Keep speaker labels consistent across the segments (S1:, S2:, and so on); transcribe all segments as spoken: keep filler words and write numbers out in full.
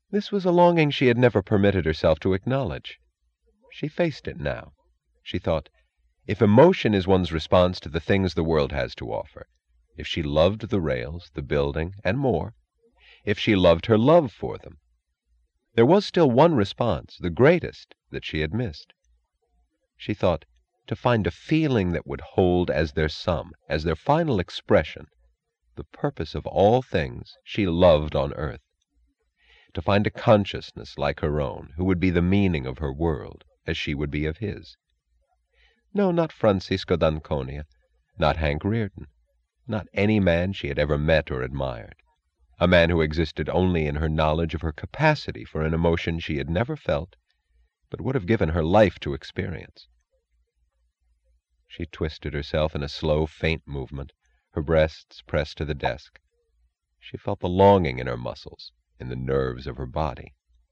S1: This was a longing she had never permitted herself to acknowledge. She faced it now. She thought, if emotion is one's response to the things the world has to offer, if she loved the rails, the building, and more, if she loved her love for them, there was still one response, the greatest, that she had missed. She thought, to find a feeling that would hold as their sum, as their final expression, the purpose of all things she loved on earth. To find a consciousness like her own, who would be the meaning of her world, as she would be of his. No, not Francisco d'Anconia, not Hank Rearden, not any man she had ever met or admired, a man who existed only in her knowledge of her capacity for an emotion she had never felt, but would have given her life to experience. She twisted herself in a slow, faint movement, her breasts pressed to the desk. She felt the longing in her muscles, in the nerves of her body.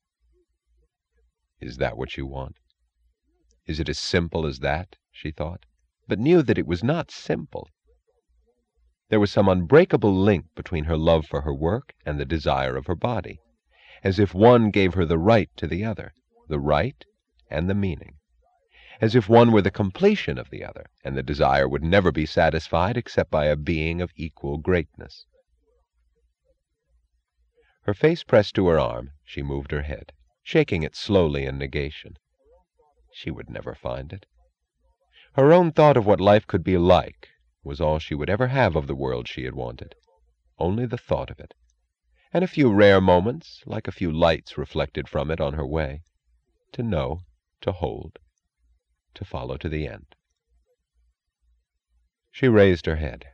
S1: Is that what you want? Is it as simple as that? She thought, but knew that it was not simple. There was some unbreakable link between her love for her work and the desire of her body, as if one gave her the right to the other, the right and the meaning, as if one were the completion of the other, and the desire would never be satisfied except by a being of equal greatness. Her face pressed to her arm, she moved her head, shaking it slowly in negation. She would never find it. Her own thought of what life could be like was all she would ever have of the world she had wanted, only the thought of it, and a few rare moments, like a few lights reflected from it on her way, to know, to hold, to follow to the end. She raised her head.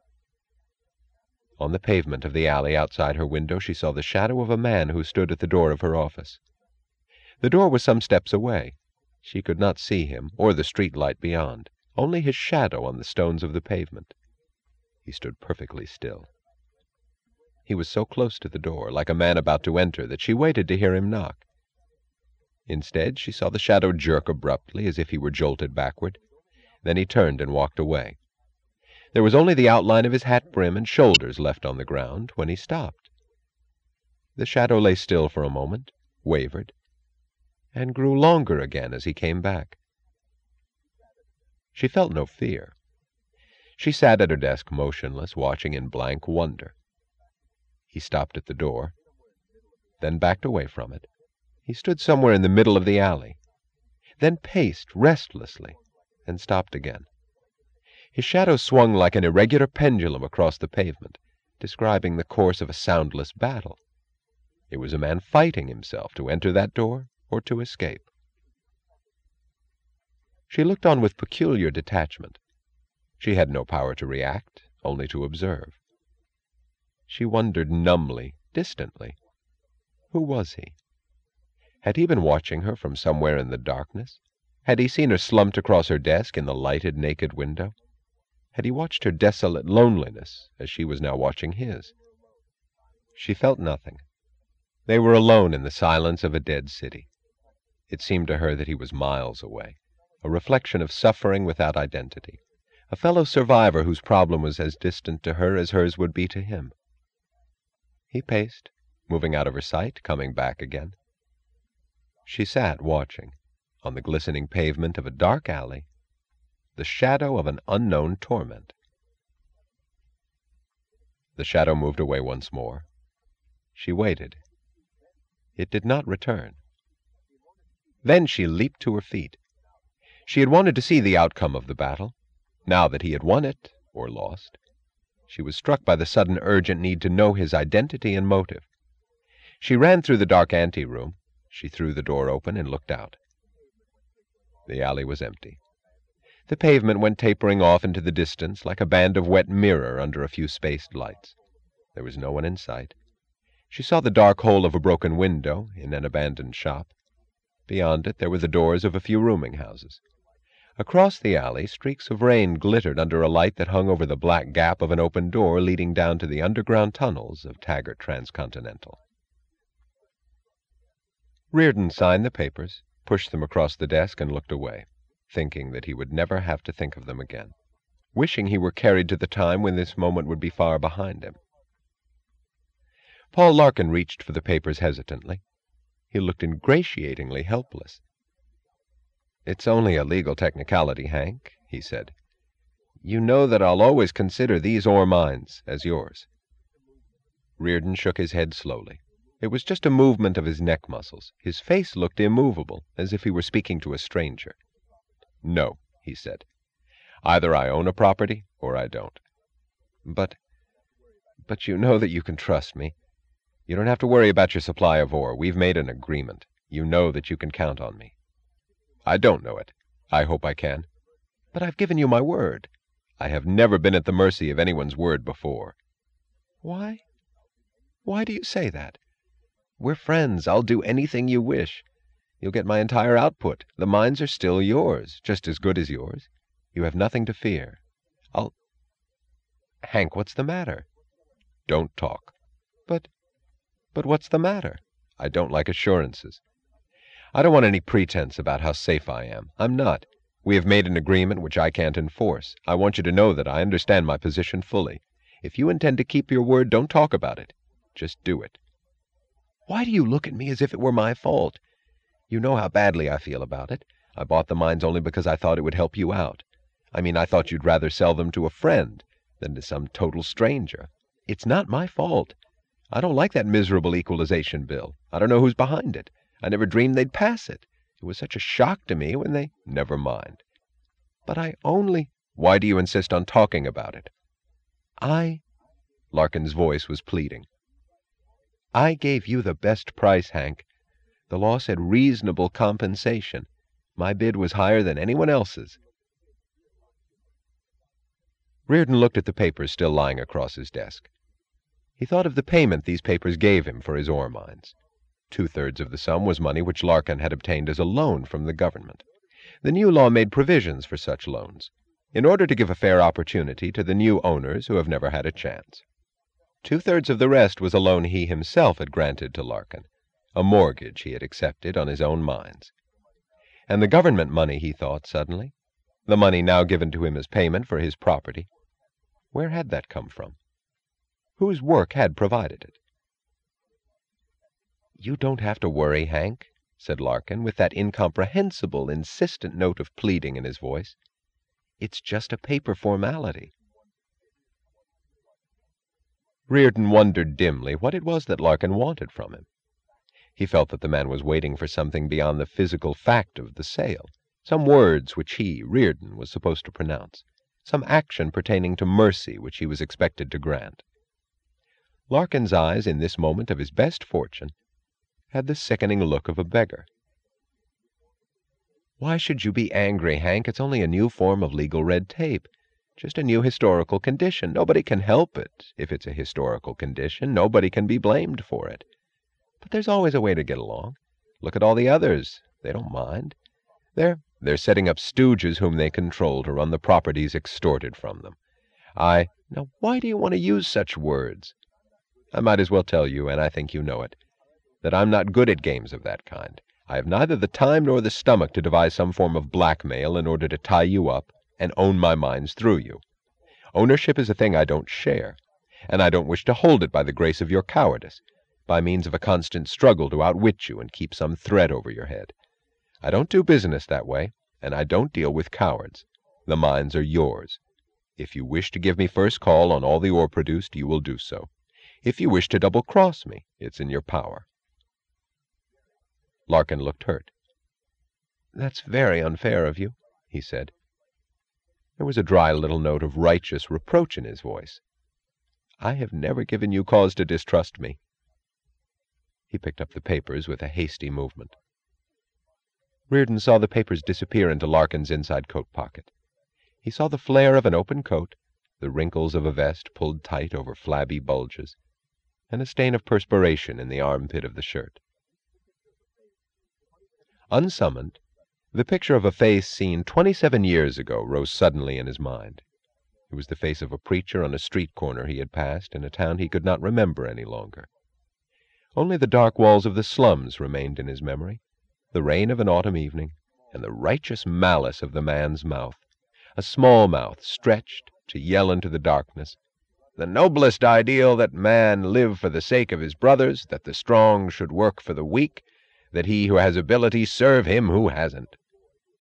S1: On the pavement of the alley outside her window she saw the shadow of a man who stood at the door of her office. The door was some steps away. She could not see him, or the street light beyond, only his shadow on the stones of the pavement. He stood perfectly still. He was so close to the door, like a man about to enter, that she waited to hear him knock. Instead, she saw the shadow jerk abruptly, as if he were jolted backward. Then he turned and walked away. There was only the outline of his hat brim and shoulders left on the ground when he stopped. The shadow lay still for a moment, wavered, and grew longer again as he came back. She felt no fear. She sat at her desk motionless, watching in blank wonder. He stopped at the door, then backed away from it. He stood somewhere in the middle of the alley, then paced restlessly, and stopped again. His shadow swung like an irregular pendulum across the pavement, describing the course of a soundless battle. It was a man fighting himself to enter that door or to escape. She looked on with peculiar detachment. She had no power to react, only to observe. She wondered numbly, distantly. Who was he? Had he been watching her from somewhere in the darkness? Had he seen her slumped across her desk in the lighted, naked window? Had he watched her desolate loneliness as she was now watching his? She felt nothing. They were alone in the silence of a dead city. It seemed to her that he was miles away, a reflection of suffering without identity, a fellow survivor whose problem was as distant to her as hers would be to him. He paced, moving out of her sight, coming back again. She sat watching, on the glistening pavement of a dark alley, the shadow of an unknown torment. The shadow moved away once more. She waited. It did not return. Then she leaped to her feet. She had wanted to see the outcome of the battle. Now that he had won it, or lost, she was struck by the sudden urgent need to know his identity and motive. She ran through the dark anteroom. She threw the door open and looked out. The alley was empty. The pavement went tapering off into the distance like a band of wet mirror under a few spaced lights. There was no one in sight. She saw the dark hole of a broken window in an abandoned shop. Beyond it there were the doors of a few rooming houses. Across the alley, streaks of rain glittered under a light that hung over the black gap of an open door leading down to the underground tunnels of Taggart Transcontinental. Rearden signed the papers, pushed them across the desk, and looked away, thinking that he would never have to think of them again, wishing he were carried to the time when this moment would be far behind him. Paul Larkin reached for the papers hesitantly. He looked ingratiatingly helpless. "It's only a legal technicality, Hank," he said. "You know that I'll always consider these ore mines as yours." Reardon shook his head slowly. It was just a movement of his neck muscles. His face looked immovable, as if he were speaking to a stranger. "No," he said. "Either I own a property, or I don't." But, but you know that you can trust me. You don't have to worry about your supply of ore. We've made an agreement. You know that you can count on me." "I don't know it. I hope I can." "But I've given you my word." "I have never been at the mercy of anyone's word before." "Why? Why do you say that? We're friends. I'll do anything you wish. You'll get my entire output. The mines are still yours, just as good as yours. You have nothing to fear. I'll... Hank, what's the matter?" "Don't talk." But, but what's the matter?" "I don't like assurances. I don't want any pretense about how safe I am. I'm not. We have made an agreement which I can't enforce. I want you to know that I understand my position fully. If you intend to keep your word, don't talk about it. Just do it." "Why do you look at me as if it were my fault? You know how badly I feel about it. I bought the mines only because I thought it would help you out. I mean, I thought you'd rather sell them to a friend than to some total stranger. It's not my fault. I don't like that miserable equalization bill. I don't know who's behind it. I never dreamed they'd pass it. It was such a shock to me when they... Never mind." "But I only..." "Why do you insist on talking about it?" I... Larkin's voice was pleading. "I gave you the best price, Hank. The law said reasonable compensation. My bid was higher than anyone else's." Reardon looked at the papers still lying across his desk. He thought of the payment these papers gave him for his ore mines. Two-thirds of the sum was money which Larkin had obtained as a loan from the government. The new law made provisions for such loans, in order to give a fair opportunity to the new owners who have never had a chance. Two-thirds of the rest was a loan he himself had granted to Larkin, a mortgage he had accepted on his own mines. And the government money, he thought suddenly, the money now given to him as payment for his property, where had that come from? Whose work had provided it? "You don't have to worry, Hank," said Larkin, with that incomprehensible, insistent note of pleading in his voice. "It's just a paper formality." Reardon wondered dimly what it was that Larkin wanted from him. He felt that the man was waiting for something beyond the physical fact of the sale, some words which he, Reardon, was supposed to pronounce, some action pertaining to mercy which he was expected to grant. Larkin's eyes, in this moment of his best fortune, had the sickening look of a beggar. "Why should you be angry, Hank? It's only a new form of legal red tape. Just a new historical condition. Nobody can help it. If it's a historical condition, nobody can be blamed for it. But there's always a way to get along. Look at all the others. They don't mind. They're, they're setting up stooges whom they control to run the properties extorted from them. I... Now, why do you want to use such words? I might as well tell you, and I think you know it, that I'm not good at games of that kind. I have neither the time nor the stomach to devise some form of blackmail in order to tie you up and own my mines through you. Ownership is a thing I don't share, and I don't wish to hold it by the grace of your cowardice, by means of a constant struggle to outwit you and keep some threat over your head. I don't do business that way, and I don't deal with cowards. The mines are yours. If you wish to give me first call on all the ore produced, you will do so. If you wish to double-cross me, it's in your power." Larkin looked hurt. "That's very unfair of you," he said. There was a dry little note of righteous reproach in his voice. "I have never given you cause to distrust me." He picked up the papers with a hasty movement. Reardon saw the papers disappear into Larkin's inside coat pocket. He saw the flare of an open coat, the wrinkles of a vest pulled tight over flabby bulges, and a stain of perspiration in the armpit of the shirt. Unsummoned, the picture of a face seen twenty-seven years ago rose suddenly in his mind. It was the face of a preacher on a street corner he had passed in a town he could not remember any longer. Only the dark walls of the slums remained in his memory, the rain of an autumn evening, and the righteous malice of the man's mouth, a small mouth stretched to yell into the darkness, the noblest ideal that man live for the sake of his brothers, that the strong should work for the weak, that he who has ability serve him who hasn't.